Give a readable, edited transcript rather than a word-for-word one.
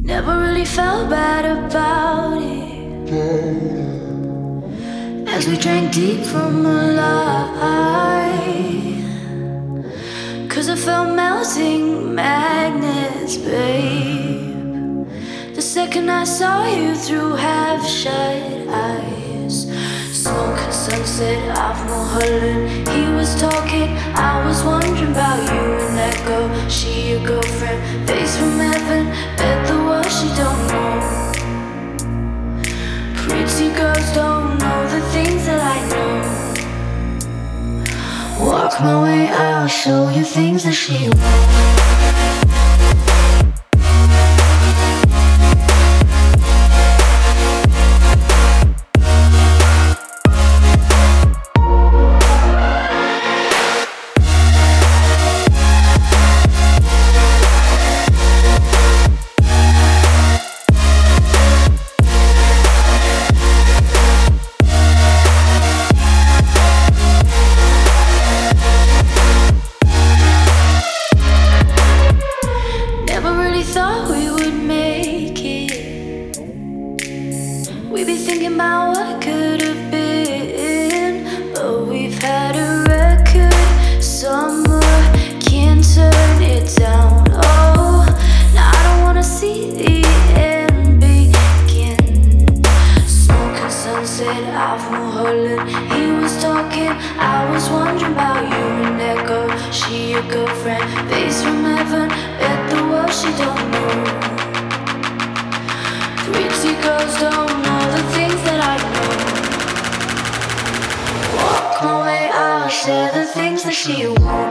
Never really felt bad about it, as we drank deep from the light. 'Cause I felt melting magnets, babe, the second I saw you through half-shut eyes. Smoke and sunset off Mulholland, he was talking, I was wondering about you and that girl. She your girlfriend, face from heaven, bet the world she don't know. Pretty girls don't know the things that I know. Walk my way, I'll show you things that she won't. Thought we would make it. We be thinking about what could have been, but we've had a record. Summer can't turn it down. Oh, now I don't wanna see the end begin. Smoke and sunset off Mulholland, he was talking, I was wondering about you and that girl. She your girlfriend, face from heaven, bet the world she don't know. Pretty girls don't know the things that I know. Walk my way, I'll share the things that she won't.